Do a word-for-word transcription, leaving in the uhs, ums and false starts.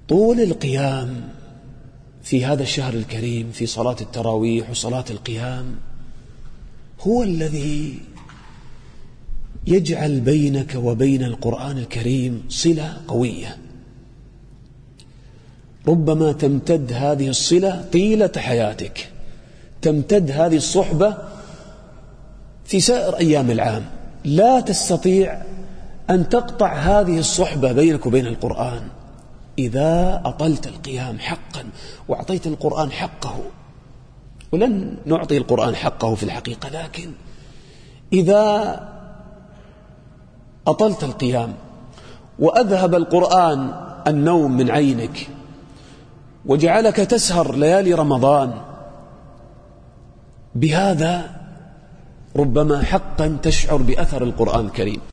طول القيام في هذا الشهر الكريم في صلاة التراويح وصلاة القيام هو الذي يجعل بينك وبين القرآن الكريم صلة قوية، ربما تمتد هذه الصلة طيلة حياتك، تمتد هذه الصحبة في سائر أيام العام، لا تستطيع أن تقطع هذه الصحبة بينك وبين القرآن إذا أطلت القيام حقا وأعطيت القرآن حقه. ولن نعطي القرآن حقه في الحقيقة، لكن إذا أطلت القيام وأذهب القرآن النوم من عينك وجعلك تسهر ليالي رمضان، بهذا ربما حقا تشعر بأثر القرآن الكريم.